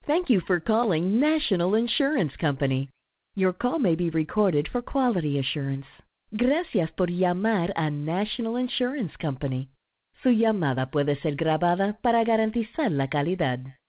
Thank you for calling National Insurance Company. Your call may be recorded for quality assurance. Gracias por llamar a National Insurance Company. Su llamada puede ser grabada para garantizar la calidad.